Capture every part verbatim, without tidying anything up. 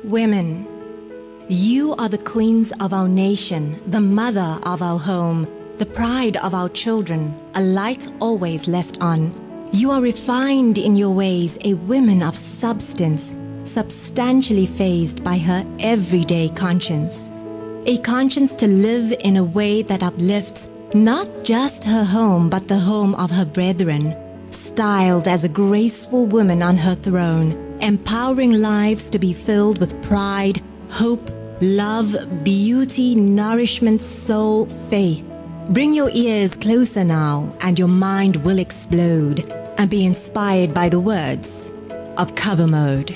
Women, you are the queens of our nation, the mother of our home, the pride of our children, a light always left on. You are refined in your ways, a woman of substance, substantially phased by her everyday conscience. A conscience to live in a way that uplifts not just her home, but the home of her brethren, styled as a graceful woman on her throne, empowering lives to be filled with pride, hope, love, beauty, nourishment, soul, faith. Bring your ears closer now, and your mind will explode and be inspired by the words of Cover Mode.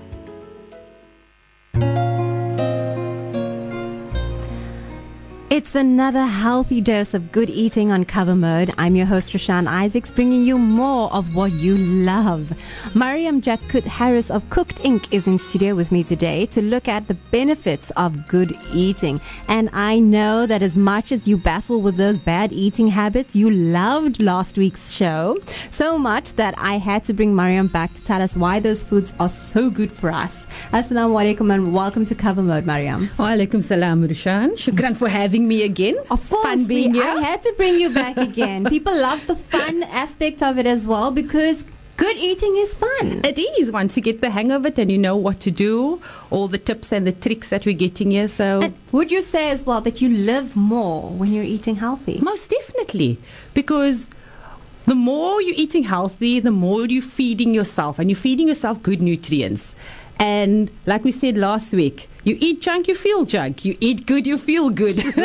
It's another healthy dose of good eating on Cover Mode. I'm your host, Rashan Isaacs, bringing you more of what you love. Mariam Jakut Harris of Cooked Incorporated is in studio with me today to look at the benefits of good eating. And I know that as much as you battle with those bad eating habits, you loved last week's show so much that I had to bring Mariam back to tell us why those foods are so good for us. Assalamu alaikum and welcome to Cover Mode, Mariam. Wa alaikum salam, Rushan. Shukran for having me again. Of course, fun being we, here. I had to bring you back again. People love the fun aspect of it as well because good eating is fun. It is, once you get the hang of it and you know what to do, all the tips and the tricks that we're getting here. So, and would you say as well that you live more when you're eating healthy? Most definitely, because the more you're eating healthy, the more you're feeding yourself, and you're feeding yourself good nutrients. And like we said last week, you eat junk, you feel junk. You eat good, you feel good. You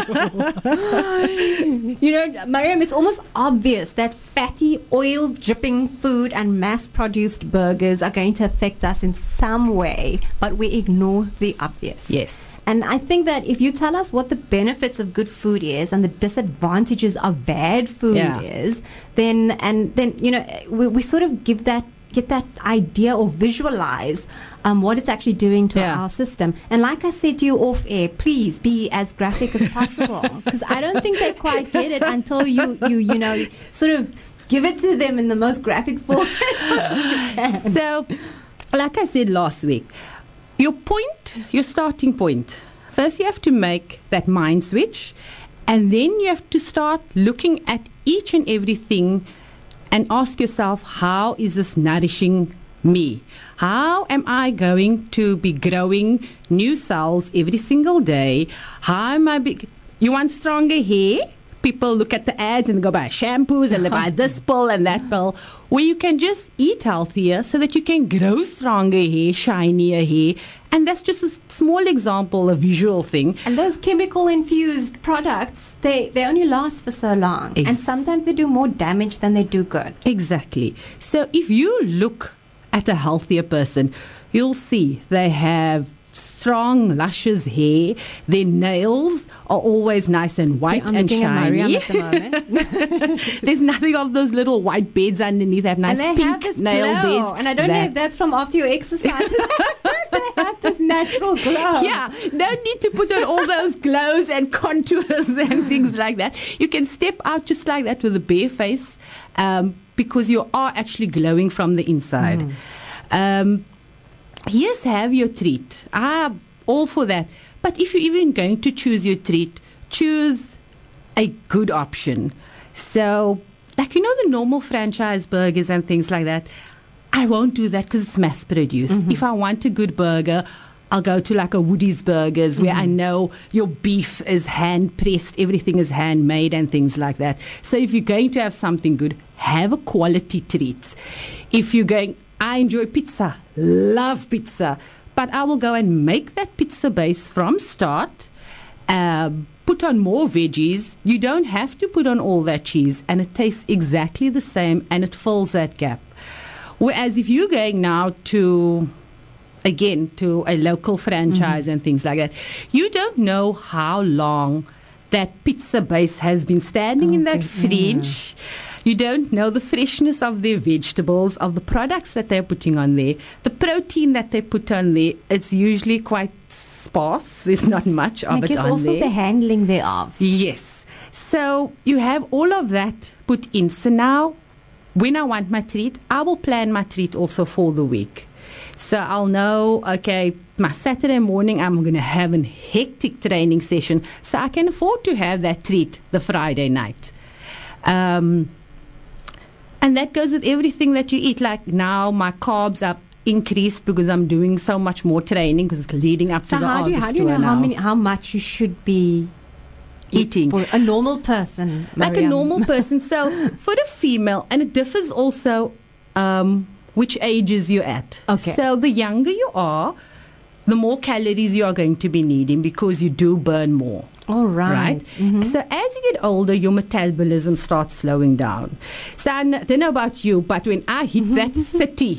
know, Mariam, it's almost obvious that fatty, oil-dripping food and mass-produced burgers are going to affect us in some way, but we ignore the obvious. Yes. And I think that if you tell us what the benefits of good food is and the disadvantages of bad food yeah. is, then, and then, you know, we, we sort of give that get that idea or visualize um, what it's actually doing to yeah. our system. And like I said to you off air, please be as graphic as possible because I don't think they quite get it until you, you, you know, sort of give it to them in the most graphic form. So, like I said last week, your point, your starting point, first you have to make that mind switch, and then you have to start looking at each and everything and ask yourself, how is this nourishing me? How am I going to be growing new cells every single day? How am I be- You want stronger hair? People look at the ads and go buy shampoos and they buy this pill and that pill. Where you can just eat healthier so that you can grow stronger hair, shinier hair. And that's just a small example, a visual thing. And those chemical-infused products, they, they only last for so long. Ex- and sometimes they do more damage than they do good. Exactly. So if you look at a healthier person, you'll see they have strong, luscious hair. Their nails are always nice and white See, I'm and looking shiny. at Mariam at the moment. There's nothing of those little white beds underneath. They have nice and they pink have this nail glow. beds. And I don't that, know if that's from after your exercise. They have this natural glow. Yeah, no need to put on all those glows and contours and things like that. You can step out just like that with a bare face um, because you are actually glowing from the inside. Mm. Um, yes, have your treat. I'm all for that. But if you're even going to choose your treat, choose a good option. So, like, you know, the normal franchise burgers and things like that, I won't do that because it's mass produced. Mm-hmm. If I want a good burger, I'll go to like a Woody's Burgers where mm-hmm. I know your beef is hand pressed, everything is handmade and things like that. So if you're going to have something good, have a quality treat. If you're going, I enjoy pizza, love pizza, but I will go and make that pizza base from start, uh, put on more veggies. You don't have to put on all that cheese, and it tastes exactly the same and it fills that gap. Whereas if you're going now to, again, to a local franchise mm-hmm. and things like that, you don't know how long that pizza base has been standing okay. in that fridge. Yeah. You don't know the freshness of their vegetables, of the products that they're putting on there, the protein that they put on there. It's usually quite sparse. There's not much of and it on there. I guess also the handling thereof. Yes. So you have all of that put in. So now, when I want my treat, I will plan my treat also for the week. So I'll know, okay, my Saturday morning I'm going to have a hectic training session, so I can afford to have that treat the Friday night. Um, and that goes with everything that you eat. Like now my carbs are increased because I'm doing so much more training because it's leading up So to the how do you, August how do you know tour how now. many how much you should be Eating. for a normal person? Like a Mariam? normal person. So for the female, and it differs also um, which ages you're at. Okay. So the younger you are, the more calories you are going to be needing because you do burn more. All right. Right? Mhm. So as you get older, your metabolism starts slowing down. So I n- don't know about you, but when I hit that thirty,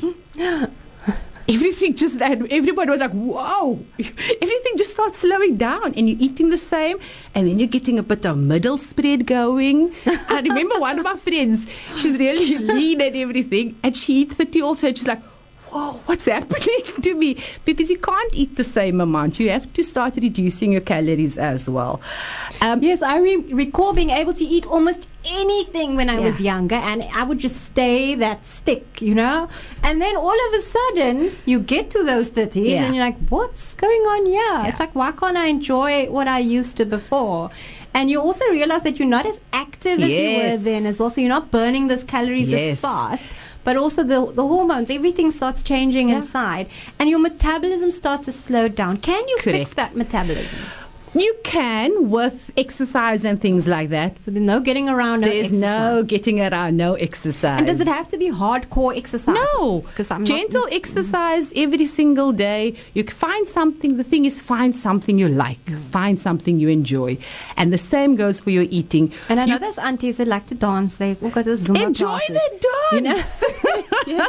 everything just, everybody was like, whoa, everything just starts slowing down and you're eating the same and then you're getting a bit of middle spread going. I remember one of my friends, she's really lean and everything, and she hit thirty also, and she's like, whoa, what's happening to me? Because you can't eat the same amount. You have to start reducing your calories as well. Um, Yes, I re- recall being able to eat almost anything when I Yeah. was younger, and I would just stay that stick, you know. And then all of a sudden, you get to those thirties, Yeah. and you're like, "What's going on here?" Yeah. It's like, why can't I enjoy what I used to before? And you also realize that you're not as active as you were Yes. then, as well. So you're not burning those calories Yes. as fast. But also the the hormones, everything starts changing Yeah. inside, and your metabolism starts to slow down. Can you fix Correct. that metabolism? you can with exercise and things like that. So there's no getting around. No There's no exercise. getting around, no exercise. And does it have to be hardcore exercise? No, because I'm gentle not, exercise every single day. You can find something. The thing is, find something you like. Find something you enjoy, and the same goes for your eating. And I know You those aunties that like to dance. They all go to the Zumba enjoy classes. the dance. You know, Yes.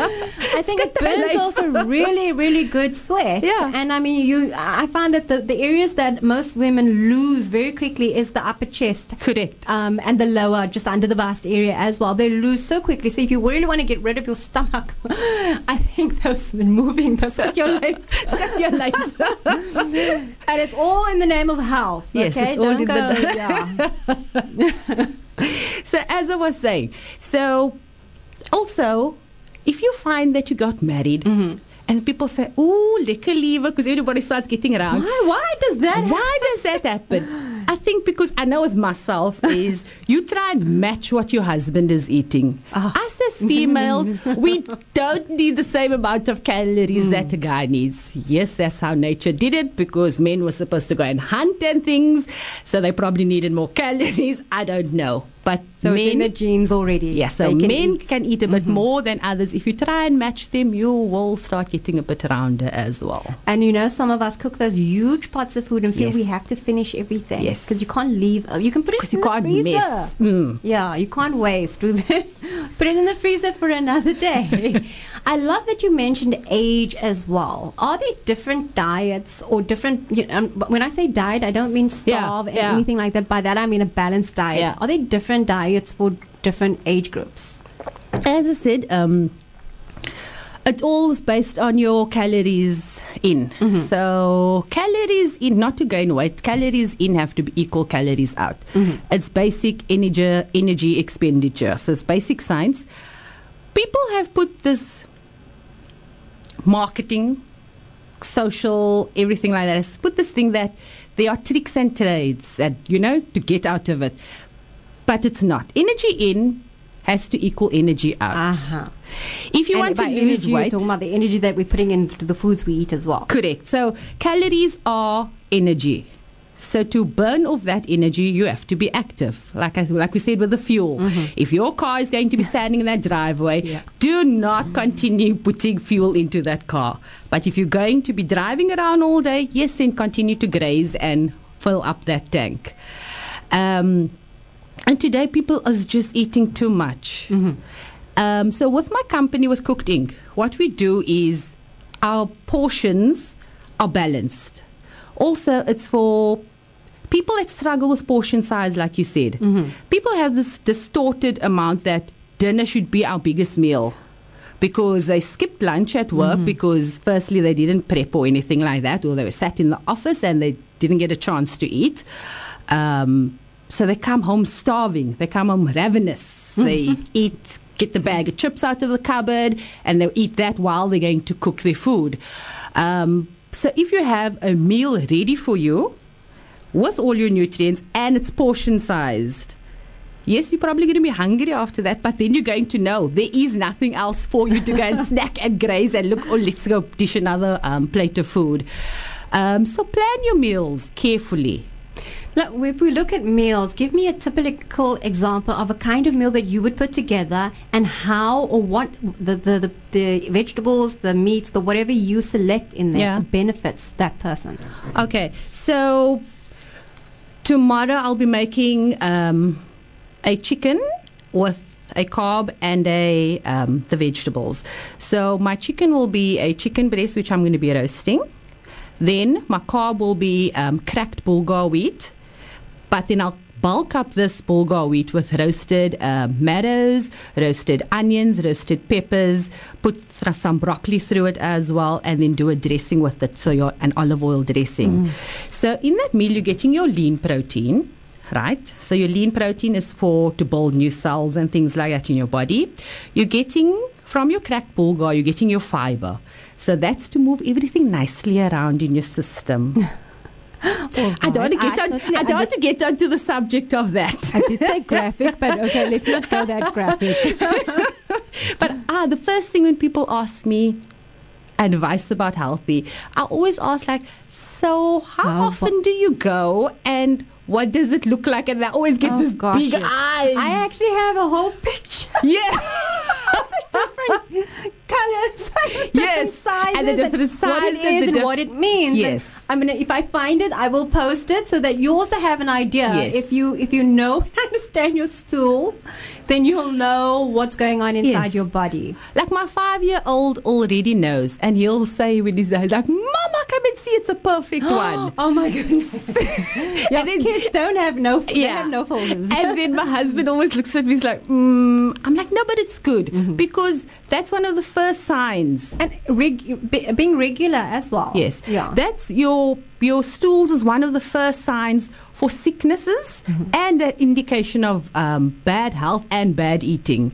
I think it It's got that burns life. off a really, really good sweat. Yeah. And I mean, you. I find that the, the areas that most women lose very quickly is the upper chest. Correct. Um, and the lower, just under the bust area as well. They lose so quickly. So if you really want to get rid of your stomach, I think those moving, those cut your life. Cut your life. And it's all in the name of health. Yes, okay? it's all Don't in go, the- yeah. So as I was saying, so also, if you find that you got married and people say, "Ooh, lekker liewe," because everybody starts getting around. Why? Why does that? Why does that happen? I think because I know with myself is you try and match what your husband is eating. Oh. Us as females, we don't need the same amount of calories that a guy needs. Yes, that's how nature did it because men were supposed to go and hunt and things, so they probably needed more calories. I don't know. But So it's in men, the genes already. yes, so They can men eat. can eat a bit more than others. If you try and match them, you will start getting a bit rounder as well. And you know, some of us cook those huge pots of food and feel Yes. we have to finish everything. Yes. Because you can't leave. uh, You can put it Because in you the can't freezer. miss. Mm. Yeah, you can't waste. Put it in the freezer for another day. I love that you mentioned age as well. Are there different diets or different? You know, um, when I say diet, I don't mean Yeah, starve and yeah. anything like that. By that, I mean a balanced diet. Yeah. Are there different diets for different age groups? As I said, um, it all is based on your calories in. So calories in, not to gain weight, calories in have to be equal calories out. It's basic energy energy expenditure. So it's basic science. People have put this marketing, social, everything like that, has put this thing that there are tricks and trades that, you know, to get out of it. But it's not. Energy in has to equal energy out. Uh-huh. If you And want to by lose energy, you're weight, talking about the energy that we're putting into the foods we eat as well. correct. So calories are energy. So to burn off that energy, you have to be active. Like I, like we said with the fuel. If your car is going to be standing in that driveway, Yeah. do not continue putting fuel into that car. But if you're going to be driving around all day, yes, then continue to graze and fill up that tank. Um, and today people are just eating too much. Um, so with my company, with Cooked Incorporated, what we do is our portions are balanced. Also, it's for people that struggle with portion size, like you said. People have this distorted amount that dinner should be our biggest meal because they skipped lunch at work because firstly they didn't prep or anything like that, or they were sat in the office and they didn't get a chance to eat. Um, so they come home starving. They come home ravenous. They eat get the bag of chips out of the cupboard, and they'll eat that while they're going to cook their food. Um, so if you have a meal ready for you with all your nutrients and it's portion sized, yes, you're probably going to be hungry after that, but then you're going to know there is nothing else for you to go and snack and graze and look, oh, let's go dish another um, plate of food. Um, so plan your meals carefully. Now, if we look at meals, give me a typical example of a kind of meal that you would put together and how or what the, the, the, the vegetables, the meats, the whatever you select in there Yeah. benefits that person. Okay, so tomorrow I'll be making um, a chicken with a carb and a um, the vegetables. So my chicken will be a chicken breast, which I'm going to be roasting. Then my carb will be um, cracked bulgur wheat. But then I'll bulk up this bulgur wheat with roasted uh, marrows, roasted onions, roasted peppers, put some broccoli through it as well, and then do a dressing with it, so your an olive oil dressing. Mm. So in that meal, you're getting your lean protein, right? So your lean protein is for to build new cells and things like that in your body. You're getting, from your cracked bulgur, you're getting your fiber. So that's to move everything nicely around in your system. Oh, I don't want to get I on. Totally I don't want to get onto the subject of that. I did say graphic, but okay, let's not go that graphic. But ah, the first thing when people ask me advice about healthy, I always ask like, so how, how often bo- do you go and what does it look like? And I always get oh, this gosh, big yes. eyes. I actually have a whole picture. Yeah. different colors, different yes, sizes, and the different sizes, what it is and, and dif- what it means. Yes, and I mean, if I find it, I will post it so that you also have an idea. Yes. If you if you know and understand your stool, then you'll know what's going on inside yes. your body. Like my five-year-old already knows, and he'll say when he's there, like, "Mama, come and see, it's a perfect one." Oh my goodness! Yeah, then, kids don't have no, they yeah. have no folders. And then my husband always looks at me, he's like, mm. I'm like, no, but it's good mm-hmm. because that's one of the first signs. And reg- be, being regular as well. Yes, yeah. That's your your stools is one of the first signs for sicknesses mm-hmm. and an indication of um, bad health and bad eating.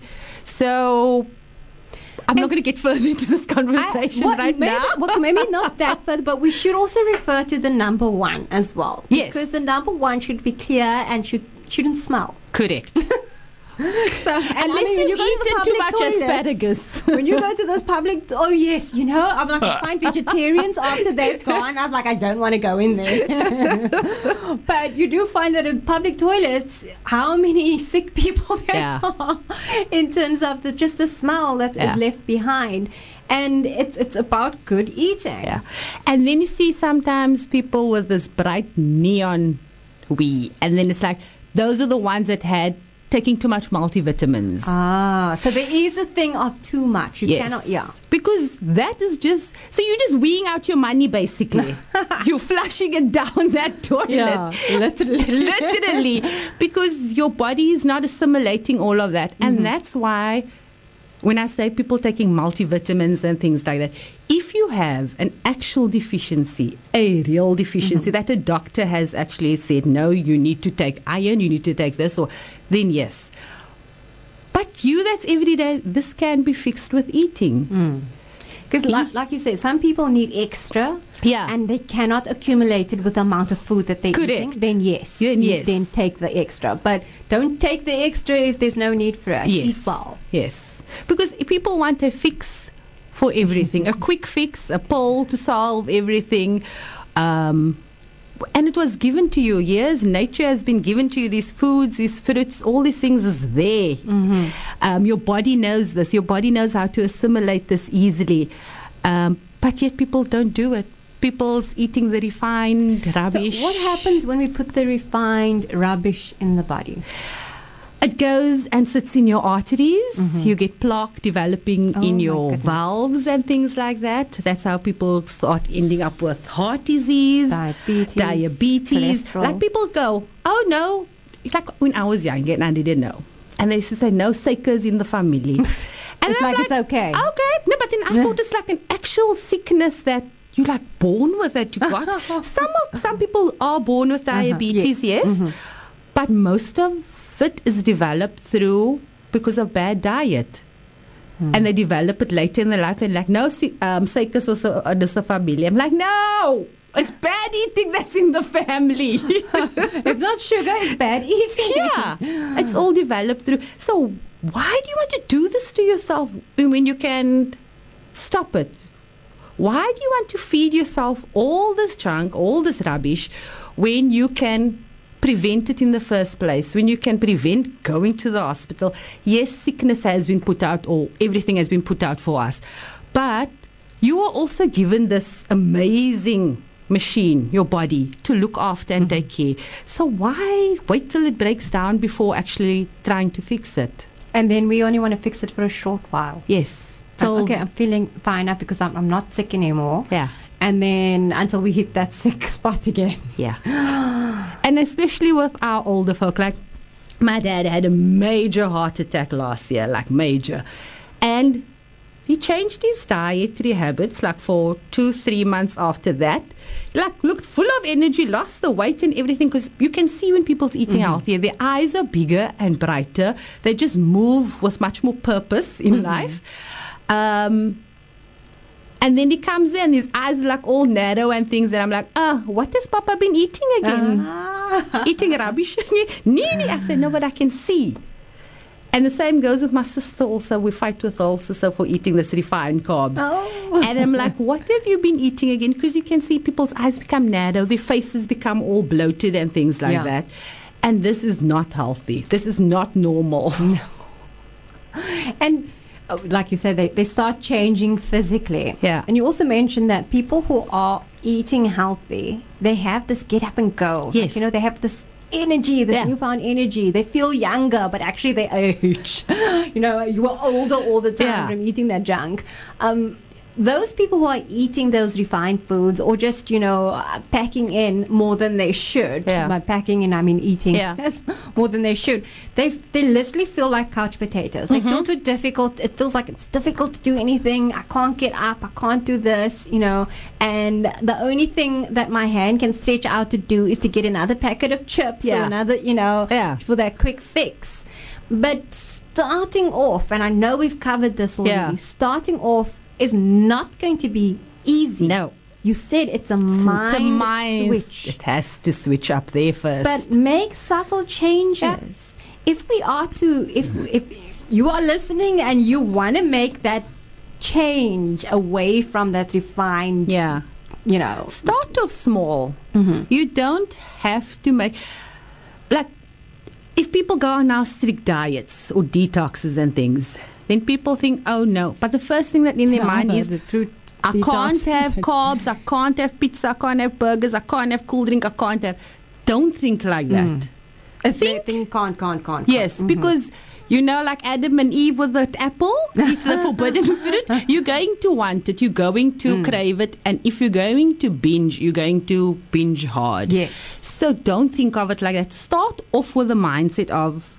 So I'm and not going to get further into this conversation I, what, right maybe, now. Well, maybe not that further, but we should also refer to the number one as well. Yes. Because the number one should be clear and should, shouldn't smell. Correct. So, and unless I mean, you eat too much toilets, asparagus. When you go to those public, oh yes, you know, I'm like, I find vegetarians after they've gone, I'm like, I don't want to go in there. But you do find that in public toilets, how many sick people there yeah. are in terms of the, just the smell that yeah. is left behind. And it's it's about good eating. Yeah. And then you see sometimes people with this bright neon wee, and then it's like, those are the ones that had taking too much multivitamins. Ah, so there is a thing of too much. You yes. cannot, yeah. Because that is just, so you're just weeing out your money basically. You're flushing it down that toilet. Yeah, literally. Literally. Because your body is not assimilating all of that. Mm-hmm. And that's why when I say people taking multivitamins and things like that, if you have an actual deficiency, a real deficiency mm-hmm. that a doctor has actually said, no, you need to take iron, you need to take this, or then yes. But you, that's every day, this can be fixed with eating. Because mm. like, like you said, some people need extra. Yeah. And they cannot accumulate it with the amount of food that they're Correct. eating. Then yes, yeah, you yes. then take the extra. But don't take the extra if there's no need for it. Yes. Eat well. Yes. Because people want a fix for everything, a quick fix, a pill to solve everything. Um, and it was given to you. Yes, nature has been given to you. These foods, these fruits, all these things is there. Mm-hmm. Um, your body knows this. Your body knows how to assimilate this easily. Um, but yet people don't do it. People's eating the refined rubbish. So what happens when we put the refined rubbish in the body? It goes and sits in your arteries. Mm-hmm. You get plaque developing oh in your goodness. valves and things like that. That's how people start ending up with heart disease, diabetes, diabetes. cholesterol. Like people go, oh no. It's like when I was young and I didn't know. And they used to say, no sakers in the family. And it's like, like it's okay. Okay. No, but then I thought it's like an actual sickness that you're like born with it. You got some of some people are born with diabetes, uh-huh. yes. yes. Mm-hmm. But most of it is developed through because of bad diet. Mm. And they develop it later in their life. They're like, no, um, Seicus or family. I'm like, no, it's bad eating that's in the family. It's not sugar, it's bad eating. Yeah, it's all developed through. So why do you want to do this to yourself when you can stop it? Why do you want to feed yourself all this junk, all this rubbish, when you can prevent it in the first place, when you can prevent going to the hospital? Yes, sickness has been put out, or everything has been put out for us, but you are also given this amazing machine, your body, to look after and mm-hmm. take care. So why wait till it breaks down before actually trying to fix it? And then we only want to fix it for a short while. Yes. So okay, I'm feeling fine now because I'm, I'm not sick anymore. Yeah. And then until we hit that sick spot again. Yeah. And especially with our older folk, like my dad had a major heart attack last year, like major. And he changed his dietary habits like for two, three months after that. Like looked full of energy, lost the weight and everything, because you can see when people's eating mm-hmm. healthier, their eyes are bigger and brighter. They just move with much more purpose in mm-hmm. life. Um, and then he comes in, his eyes are like all narrow and things, and I'm like, ah, oh, what has Papa been eating again? Ah. Eating rubbish? Nini, I said, no, but I can see. And the same goes with my sister also. We fight with her also so for eating this refined carbs. Oh. And I'm like, what have you been eating again? Because you can see people's eyes become narrow, their faces become all bloated and things like yeah. that. And this is not healthy. This is not normal. No. And like you said, they, they start changing physically. Yeah. And you also mentioned that people who are eating healthy, they have this get up and go. Yes. Like, you know, they have this energy, this yeah. newfound energy. They feel younger, but actually they age. You know, you are older all the time yeah. from eating that junk. Um, those people who are eating those refined foods or just, you know, uh, packing in more than they should. Yeah. By packing in, I mean eating yeah. more than they should. They they literally feel like couch potatoes. They mm-hmm. feel too difficult. It feels like it's difficult to do anything. I can't get up. I can't do this, you know. And the only thing that my hand can stretch out to do is to get another packet of chips yeah. or another, you know, yeah. for that quick fix. But starting off, and I know we've covered this already, yeah. starting off is not going to be easy. No. You said it's a mind, it's a mind switch. It has to switch up there first. But make subtle changes. Yeah. If we are to, if if you are listening and you want to make that change away from that refined, yeah, you know, start off small. Mm-hmm. You don't have to make, like, if people go on now strict diets or detoxes and things, then people think, oh no. But the first thing that in their mind is, the fruit I detox. can't have carbs, I can't have pizza, I can't have burgers, I can't have cool drink, I can't have. Don't think like that. Mm. Think, think can't, can't, can't. yes, can't. because, you know, like Adam and Eve with that apple, it's the forbidden fruit. You're going to want it, you're going to mm. crave it, and if you're going to binge, you're going to binge hard. Yes. So don't think of it like that. Start off with the mindset of,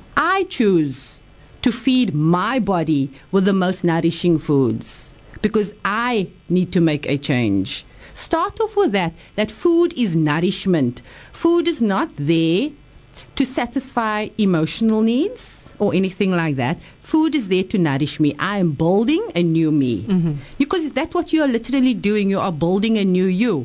I choose to feed my body with the most nourishing foods because I need to make a change. Start off with that, that food is nourishment. Food is not there to satisfy emotional needs or anything like that. Food is there to nourish me. I am building a new me. Mm-hmm. Because that's what you are literally doing. You are building a new you.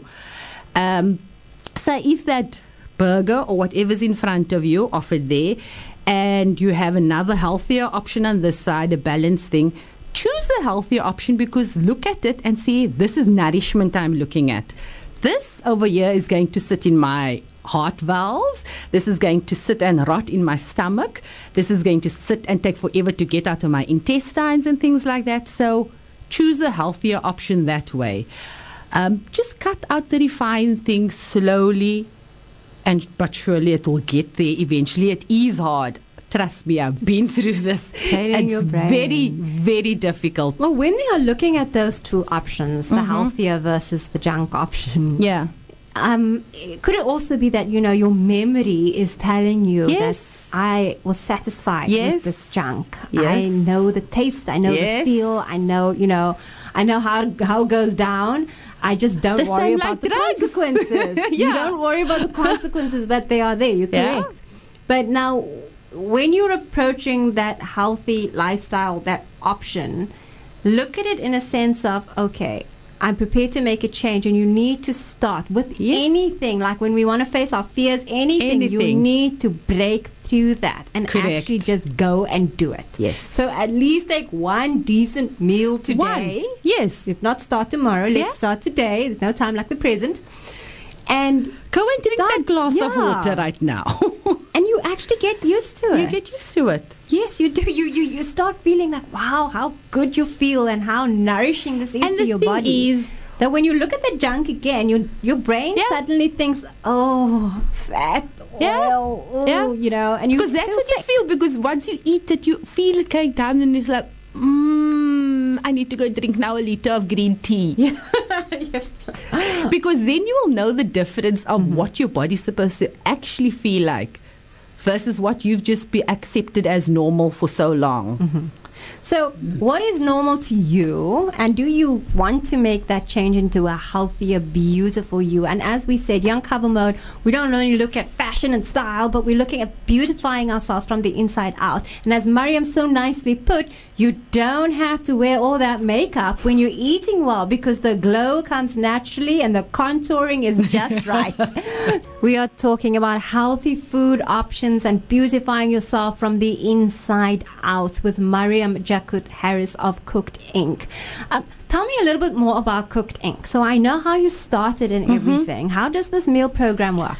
Um, so if that burger or whatever's in front of you offered there, and you have another healthier option on this side, a balanced thing, choose a healthier option because look at it and see, this is nourishment I'm looking at. This over here is going to sit in my heart valves. This is going to sit and rot in my stomach. This is going to sit and take forever to get out of my intestines and things like that. So choose a healthier option that way. Um, just cut out the refined things slowly. And but surely it will get there eventually. It is hard. Trust me, I've been through this. Training it's your brain. very, very difficult. Well, when they are looking at those two options, the mm-hmm. healthier versus the junk option, yeah. Um, could it also be that, you know, your memory is telling you yes. that I was satisfied yes. with this junk. Yes. I know the taste. I know yes. the feel. I know, you know, I know how how it goes down. I just don't the worry like about the drugs. consequences. yeah. You don't worry about the consequences, but they are there. You're correct. Yeah. But now, when you're approaching that healthy lifestyle, that option, look at it in a sense of, okay, I'm prepared to make a change, and you need to start with Yes. anything. Like when we want to face our fears, anything, you Anything. need to break through that and Correct. actually just go and do it. Yes. So at least take one decent meal today. One. Yes. Let's not start tomorrow. Let's Yeah. start today. There's no time like the present. And Go and drink Start- that glass of yeah. water right now. and you actually get used to it. You get used to it. Yes, you do. You, you you start feeling like, wow, how good you feel and how nourishing this is And for the your thing body. is- that when you look at the junk again, your your brain Yeah. suddenly thinks, oh, fat, Yeah. oil, oh, Yeah. you know, and you Because that's feel what you sick. feel. Because once you eat it, you feel it going down, and it's like, mm, I need to go drink now a liter of green tea. yes. Because then you will know the difference of Mm-hmm. what your body's supposed to actually feel like versus what you've just been accepted as normal for so long. Mm-hmm. So, what is normal to you, and do you want to make that change into a healthier, beautiful you? And as we said, Young Cover Mode, we don't only look at fashion and style, but we're looking at beautifying ourselves from the inside out. And as Mariam so nicely put, you don't have to wear all that makeup when you're eating well, because the glow comes naturally and the contouring is just right. We are talking about healthy food options and beautifying yourself from the inside out with Mariam Jakut Harris of Cooked Incorporated. Um, tell me a little bit more about Cooked Incorporated. So I know how you started and everything. How does this meal program work?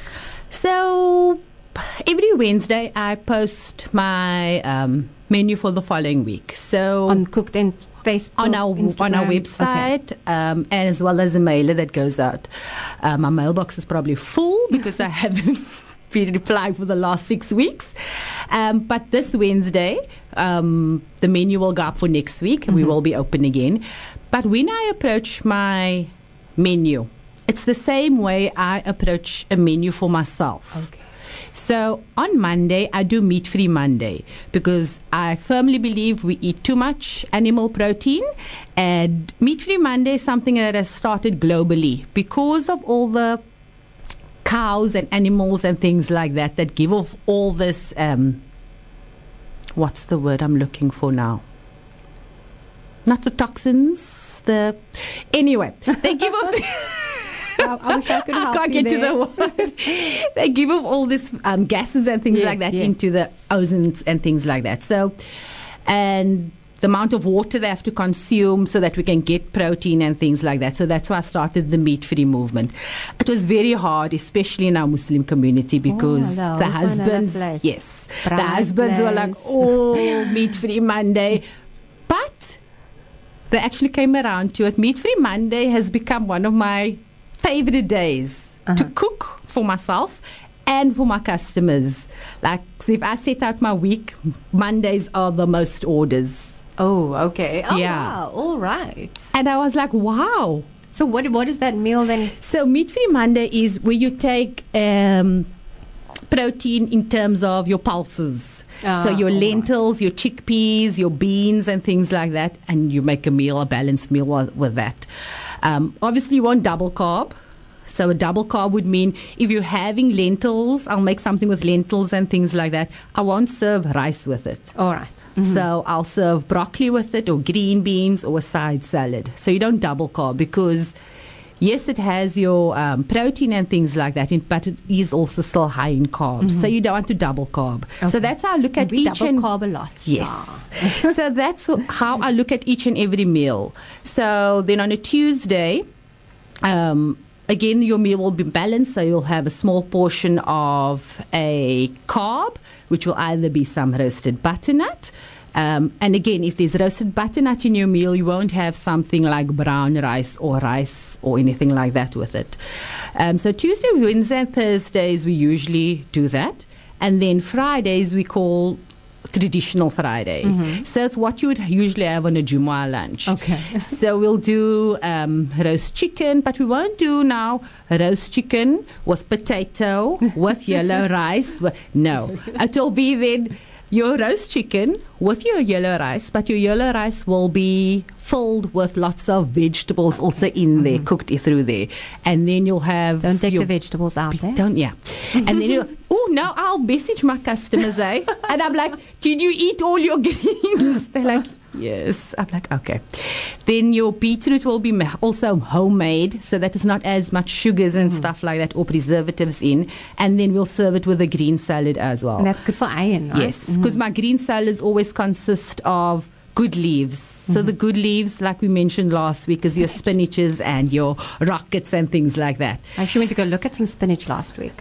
So every Wednesday, I post my um, menu for the following week. So On Cooked in Facebook, on our Instagram? on our Okay. website, um, and as well as a mailer that goes out. Uh, my mailbox is probably full because I haven't been replying for the last six weeks. Um, but this Wednesday, um, the menu will go up for next week. We will be open again. But when I approach my menu, it's the same way I approach a menu for myself. Okay. So on Monday, I do meat-free Monday because I firmly believe we eat too much animal protein. And meat-free Monday is something that has started globally because of all the cows and animals and things like that that give off all this, um, what's the word I'm looking for now? Not the toxins, the... Anyway, they give off... I, I wish I could help I can't you get there. to the word. They give off all this um, gases and things Yes, like that yes. into the ozons and things like that. So, and the amount of water they have to consume so that we can get protein and things like that. So that's why I started the meat-free movement. It was very hard, especially in our Muslim community, because Oh, the no, husbands, vlees. yes, the Bruid husbands were like, vlees. oh, meat-free Monday. But they actually came around to it. Meat-free Monday has become one of my favorite days Uh-huh. to cook for myself and for my customers. Like, so if I set out my week, Mondays are the most orders. Oh, okay. Oh, Yeah. wow. All right. And I was like, wow. So what what is that meal then? So meat-free Monday is where you take um, protein in terms of your pulses. Ah, so your all right. lentils, your chickpeas, your beans and things like that. And you make a meal, a balanced meal with, with that. Um, obviously, you want double carb. So a double carb would mean if you're having lentils, I'll make something with lentils and things like that. I won't serve rice with it. All right. So I'll serve broccoli with it or green beans or a side salad. So you don't double carb because, yes, it has your um, protein and things like that, in, but it is also still high in carbs. So you don't want to double carb. Okay. So that's how I look at we each double and carb a lot. Yes. Ah. So that's how I look at each and every meal. So then on a Tuesday, um, again, your meal will be balanced. So you'll have a small portion of a carb, which will either be some roasted butternut. Um, and again, if there's roasted butternut in your meal, you won't have something like brown rice or rice or anything like that with it. Um, so Tuesday, Wednesday, and Thursdays, we usually do that. And then Fridays, we call traditional Friday. So it's what you would usually have on a Jumu'ah lunch. Okay. So we'll do um, roast chicken, but we won't do now roast chicken with potato, with yellow rice. With, no, it will be then your roast chicken with your yellow rice, but your yellow rice will be filled with lots of vegetables also in there, cooked through there. And then you'll have... Don't take your the vegetables out there. don't yeah. And then you oh, now I'll message my customers, eh? And I'm like, did you eat all your greens? They're like, yes. I'm like, okay. Then your beetroot will be also homemade, so that is not as much sugars and mm. stuff like that or preservatives in. And then we'll serve it with a green salad as well. And that's good for iron, right? Yes, because mm-hmm. my green salads always consist of good leaves. So mm-hmm. the good leaves, like we mentioned last week, is your spinaches and your rockets and things like that. I actually went to go look at some spinach last week.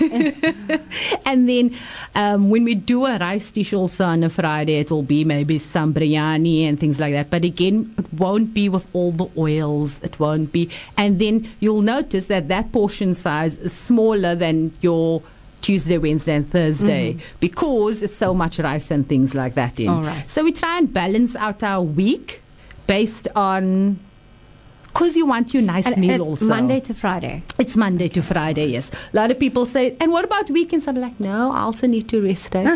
And then um, when we do a rice dish also on a Friday, it will be maybe some biryani and things like that. But again, it won't be with all the oils. It won't be. And then you'll notice that that portion size is smaller than your Tuesday, Wednesday and Thursday mm-hmm. because it's so much rice and things like that in. All right. So we try and balance out our week based on, because you want your nice and meal it's also. Monday to Friday. It's Monday to Friday, yes. A lot of people say, and what about weekends? I'm like, no, I also need to rest. Eh?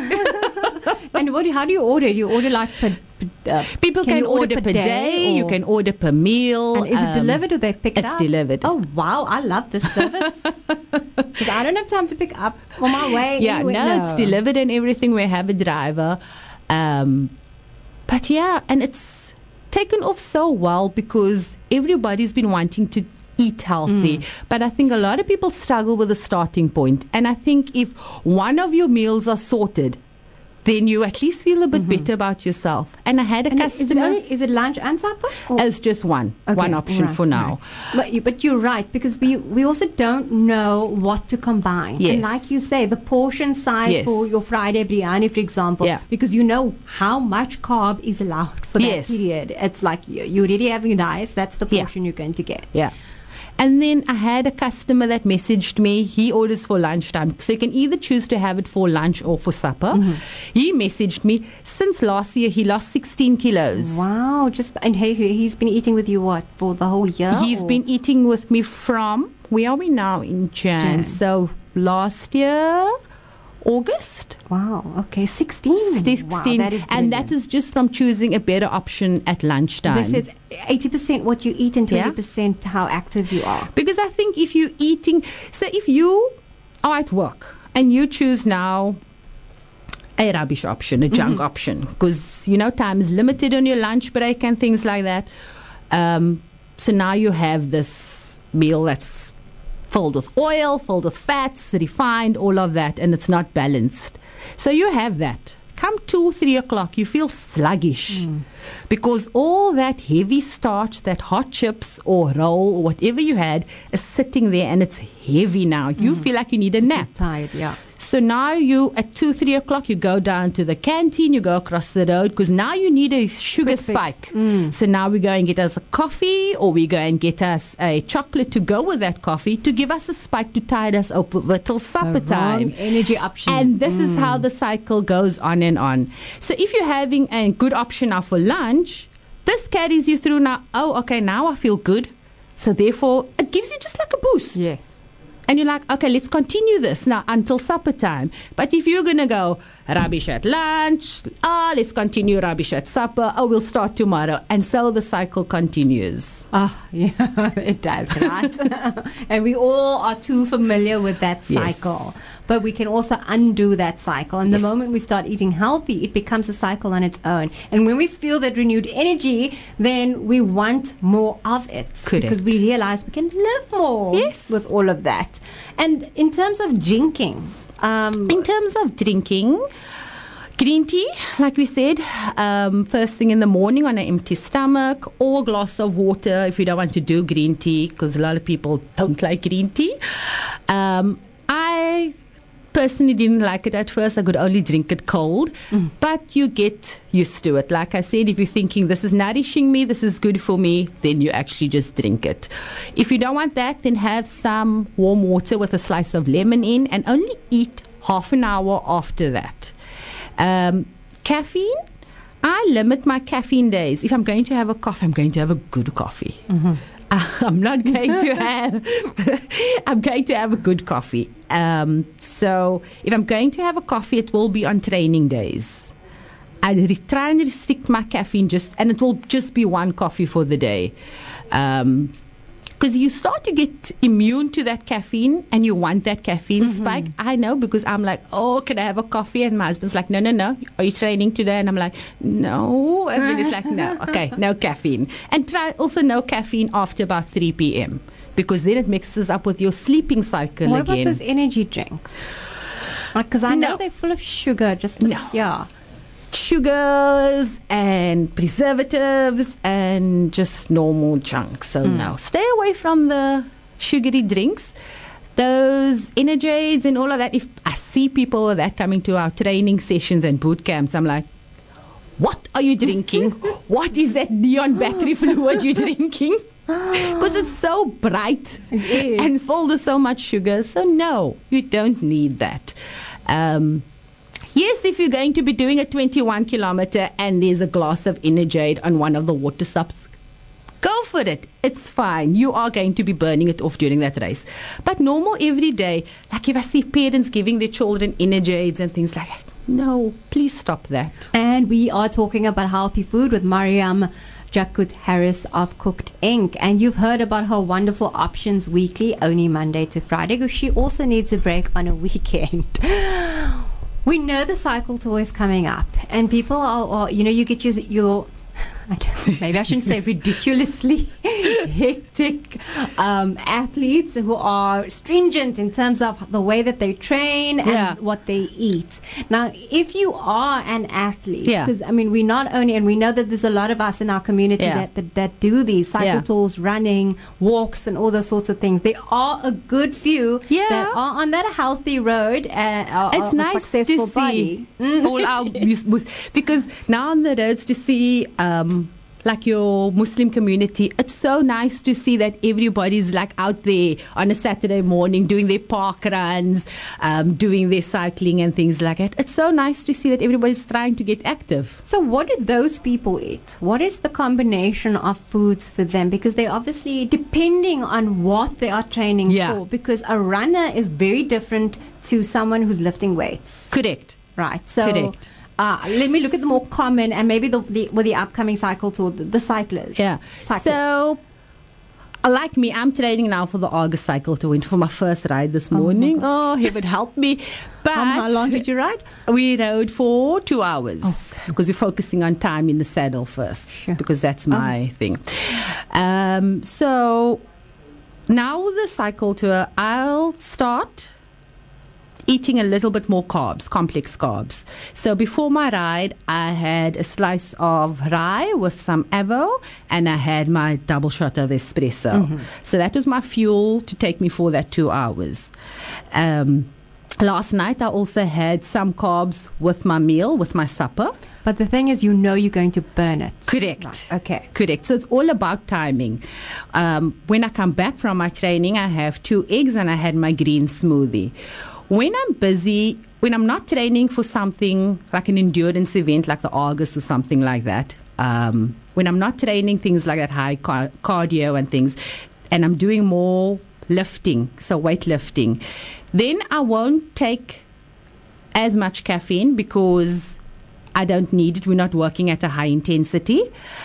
And what? Do, how do you order? You order like per, per uh, people can, can order, order per day. day you can order per meal. And is um, it delivered or they pick it it's up? It's delivered. Oh wow, I love this service. Because I don't have time to pick up on my way. Yeah, anyway. no, no, it's delivered and everything. We have a driver. Um, but yeah, and it's taken off so well because everybody's been wanting to eat healthy. Mm. But I think a lot of people struggle with the starting point. And I think if one of your meals are sorted, then you at least feel a bit mm-hmm. better about yourself. And I had a and customer. Is it, only, is it lunch and supper? Or? As just one, okay, one option right, for now. Right. But, you, but you're right, because we, we also don't know what to combine. Yes. And like you say, the portion size yes. for your Friday biryani, for example, yeah. because you know how much carb is allowed for that yes. period. It's like you, you're already having rice, that's the portion yeah. you're going to get. Yeah. And then I had a customer that messaged me. He orders for lunchtime. So you can either choose to have it for lunch or for supper. Mm-hmm. He messaged me. Since last year, he lost sixteen kilos. Wow. Just And he, he's been eating with you, what, for the whole year? He's or? been eating with me from, where are we now? In Jan. Jan. So last year, August. Wow. Okay. sixteen. sixteen. Wow, that is and that is just from choosing a better option at lunchtime. This is eighty percent what you eat and twenty percent yeah. how active you are. Because I think if you're eating, so if you are at work and you choose now a rubbish option, a junk mm-hmm. option, because, you know, time is limited on your lunch break and things like that. Um, so now you have this meal that's filled with oil, filled with fats, refined, all of that, and it's not balanced. So you have that. Come two, three o'clock, you feel sluggish mm. because all that heavy starch, that hot chips or roll or whatever you had is sitting there and it's heavy now. You mm. feel like you need a nap. Tired, yeah. So now you, at two, three o'clock, you go down to the canteen, you go across the road, because now you need a sugar Quick spike. Mm. So now we go and get us a coffee, or we go and get us a chocolate to go with that coffee, to give us a spike to tide us up till supper time. Energy option. And this mm. is how the cycle goes on and on. So if you're having a good option now for lunch, this carries you through now. Oh, okay, now I feel good. So therefore, it gives you just like a boost. Yes. And you're like, okay, let's continue this now until supper time. But if you're going to go rubbish at lunch, ah, oh, let's continue rubbish at supper, oh, we'll start tomorrow. And so the cycle continues. Ah, oh, yeah, it does, right? And we all are too familiar with that cycle. Yes. But we can also undo that cycle. And yes. the moment we start eating healthy, it becomes a cycle on its own. And when we feel that renewed energy, then we want more of it. Correct. Because we realize we can live more yes. with all of that. And in terms of drinking, um, in terms of drinking, green tea, like we said, um, first thing in the morning on an empty stomach, or a glass of water if you don't want to do green tea, because a lot of people don't like green tea. Um, I personally didn't like it at first. I could only drink it cold, mm. but you get used to it. Like I said, if you're thinking this is nourishing me, this is good for me, then you actually just drink it. If you don't want that, then have some warm water with a slice of lemon in, and only eat half an hour after that. Um, caffeine, I limit my caffeine days. If I'm going to have a coffee, I'm going to have a good coffee. Mm-hmm. I'm not going to have I'm going to have a good coffee. Um, so if I'm going to have a coffee, it will be on training days. I re- try and restrict my caffeine, just and it will just be one coffee for the day. Um, because you start to get immune to that caffeine and you want that caffeine mm-hmm. spike. I know, because I'm like, oh, can I have a coffee? And my husband's like, no, no, no. Are you training today? And I'm like, no. And then he's like, no, okay, no caffeine. And try also no caffeine after about three p.m. because then it mixes up with your sleeping cycle what again. What about those energy drinks? Because I know no. they're full of sugar. Just to, no. yeah. Sugars and preservatives and just normal junk. So mm. no, stay away from the sugary drinks. Those Energiades and all of that. If I see people with that coming to our training sessions and boot camps, I'm like, what are you drinking? What is that neon battery fluid you're drinking? Because it's so bright and filled with so much sugar. So no, you don't need that. Um, yes, if you're going to be doing a twenty-one kilometer and there's a glass of Energiade on one of the water stops, go for it. It's fine. You are going to be burning it off during that race. But normal every day, like if I see parents giving their children Energiades and things like that, no, please stop that. And we are talking about healthy food with Mariam Jakut Harris of Cooked Incorporated. And you've heard about her wonderful options weekly, only Monday to Friday, because she also needs a break on a weekend. We know the cycle tour is coming up, and people are, are you know, you get your, your I don't, maybe I shouldn't say ridiculously hectic um, athletes who are stringent in terms of the way that they train and yeah. what they eat. Now, if you are an athlete, because yeah. I mean, we not only, and we know that there's a lot of us in our community yeah. that, that that do these cycle yeah. tours, running, walks, and all those sorts of things. There are a good few yeah. that are on that healthy road. Uh, it's a nice successful to body. see all our because now on the roads to see. Um, like your Muslim community, it's so nice to see that everybody's like out there on a Saturday morning doing their park runs, um, doing their cycling and things like that. It's so nice to see that everybody's trying to get active. So what do those people eat? What is the combination of foods for them? Because they obviously, depending on what they are training yeah. for, because a runner is very different to someone who's lifting weights. Correct. Right. So Correct. Uh, let me look at the more common and maybe the, the with the upcoming cycle tour, the, the cyclists. Yeah. Cyclists. So, like me, I'm training now for the August cycle tour. Went for my first ride this morning. Oh, oh heaven help me. But how, how long did you ride? We rode for two hours oh. because we're focusing on time in the saddle first Sure. because that's my oh. thing. Um, so now with the cycle tour, I'll start eating a little bit more carbs, complex carbs. So before my ride, I had a slice of rye with some avo, and I had my double shot of espresso. Mm-hmm. So that was my fuel to take me for that two hours. Um, last night, I also had some carbs with my meal, with my supper. But the thing is, you know you're going to burn it. Correct. Right. Okay. Correct. So it's all about timing. Um, when I come back from my training, I have two eggs and I had my green smoothie. When I'm busy, when I'm not training for something like an endurance event like the August or something like that, um, when I'm not training things like that, high car- cardio and things, and I'm doing more lifting, so weightlifting, then I won't take as much caffeine because I don't need it. We're not working at a high intensity.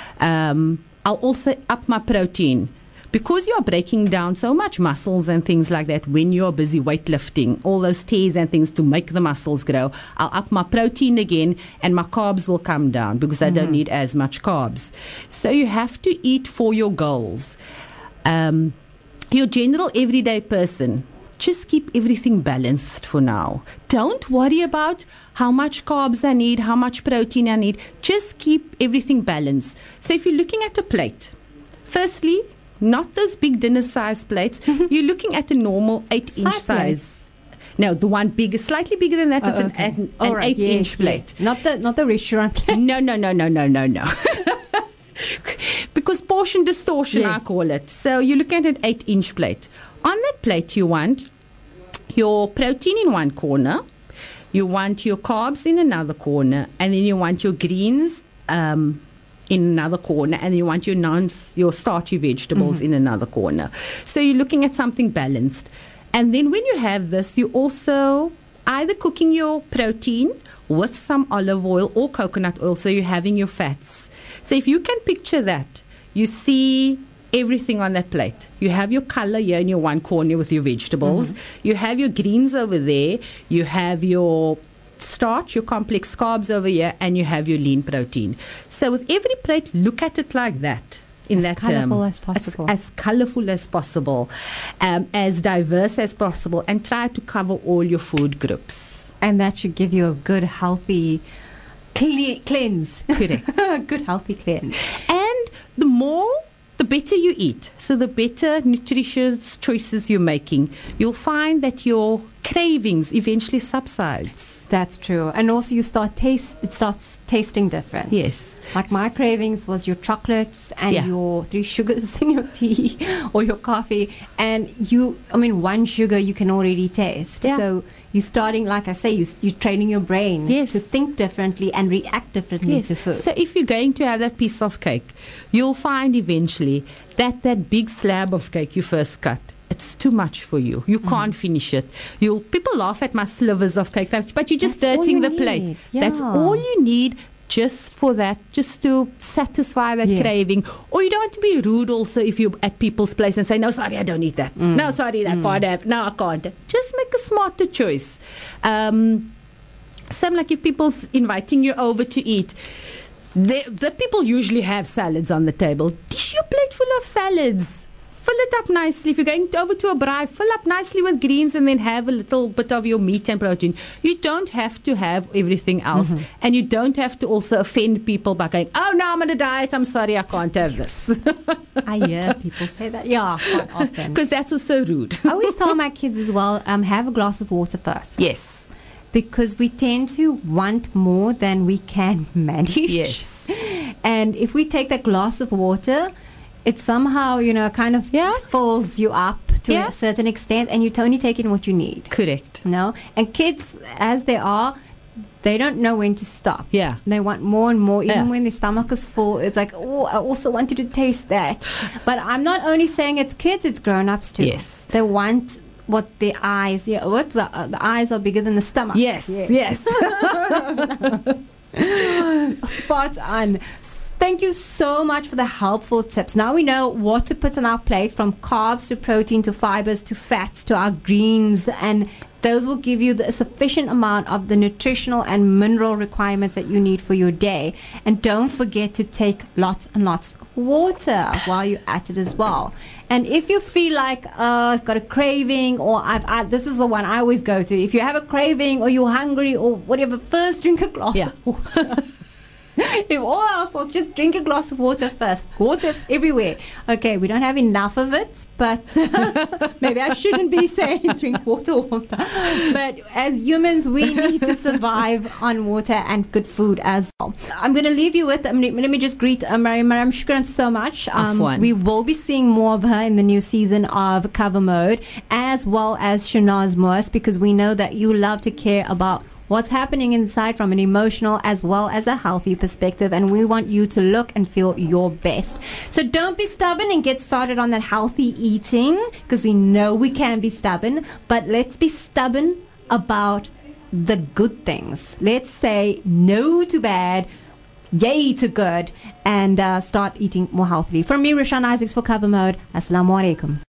Um, I'll also up my protein. Because you're breaking down so much muscles and things like that when you're busy weightlifting, all those tears and things to make the muscles grow, I'll up my protein again and my carbs will come down because mm-hmm. I don't need as much carbs. So you have to eat for your goals. Um, your general everyday person, just keep everything balanced for now. Don't worry about how much carbs I need, how much protein I need. Just keep everything balanced. So if you're looking at a plate, firstly, not those big dinner size plates. You're looking at a normal eight inch size. No, the one bigger, slightly bigger than that. Oh, it's okay. an, an, oh, an right. eight yes, inch plate. Yes. Not the not the restaurant plate. No, no, no, no, no, no, no. Because portion distortion, yes. I call it. So you're looking at an eight inch plate. On that plate, you want your protein in one corner, you want your carbs in another corner, and then you want your greens um, in another corner, and you want your non your starchy vegetables mm-hmm. in another corner. So you're looking at something balanced. And then when you have this, you also either cooking your protein with some olive oil or coconut oil, so you're having your fats. So if you can picture that, you see everything on that plate. You have your color here in your one corner with your vegetables. Mm-hmm. You have your greens over there. You have your starch, your complex carbs over here, and you have your lean protein. So with every plate, look at it like that. In as that colorful term, as possible. As, as colorful as possible, um, as diverse as possible, and try to cover all your food groups. And that should give you a good, healthy cle- cleanse. Correct. Good, healthy cleanse. And the more, the better you eat. So the better nutritious choices you're making, you'll find that your cravings eventually subsides. That's true. And also you start taste, it starts tasting different. Yes. Like my cravings was your chocolates and Yeah. your three sugars in your tea or your coffee. And you, I mean, one sugar you can already taste. Yeah. So you're starting, like I say, you, you're training your brain Yes. to think differently and react differently Yes. to food. So if you're going to have that piece of cake, you'll find eventually that that big slab of cake you first cut, it's too much for you. You can't finish it. You'll people laugh at my slivers of cake, but you're just That's all dirtying you the need. plate. Yeah. That's all you need. Just for that, just to satisfy that Yes. craving. Or you don't want to be rude also if you're at people's place and say, no, sorry, I don't eat that. Mm. No, sorry, I can't have. No, I can't. Just make a smarter choice. Um, same like if people's inviting you over to eat, the, the people usually have salads on the table. Dish your plate full of salads. Fill it up nicely. If you're going to, over to a braai, fill up nicely with greens and then have a little bit of your meat and protein. You don't have to have everything else. Mm-hmm. And you don't have to also offend people by going, oh, no, I'm on a diet. I'm sorry, I can't have this. I hear people say that. Yeah, quite often. Because that's also rude. I always tell my kids as well, um, have a glass of water first. Yes. Because we tend to want more than we can manage. Yes. And if we take that glass of water, it somehow, you know, kind of Yeah. fills you up to Yeah. a certain extent, and you're only taking what you need. Correct. No? And kids, as they are, they don't know when to stop. Yeah. They want more and more, even Yeah. when their stomach is full. It's like, oh, I also wanted to taste that. But I'm not only saying it's kids, it's grown-ups too. Yes. They want what their eyes, yeah, what the, uh, the eyes are bigger than the stomach. Yes. Yes. Spot on. Thank you so much for the helpful tips. Now we know what to put on our plate, from carbs to protein to fibers to fats to our greens, and those will give you the sufficient amount of the nutritional and mineral requirements that you need for your day. And don't forget to take lots and lots of water while you're at it as well. And if you feel like uh, I've got a craving, or I've I, this is the one I always go to. If you have a craving or you're hungry or whatever, first drink a glass Yeah. of water. If all else was, just drink a glass of water first. Water's everywhere. Okay, we don't have enough of it, but maybe I shouldn't be saying drink water, water. But as humans, we need to survive on water and good food as well. I'm going to leave you with, um, let me just greet uh, Mariam. Mariam, shukran so much. Um, Afwan. we will be seeing more of her in the new season of Cover Mode, as well as Shanaz Moas, because we know that you love to care about what's happening inside from an emotional as well as a healthy perspective, and we want you to look and feel your best. So don't be stubborn and get started on that healthy eating, because we know we can be stubborn, but let's be stubborn about the good things. Let's say no to bad, yay to good, and uh, start eating more healthily. From me, Rashan Isaacs, for Cover Mode. Assalamu alaikum.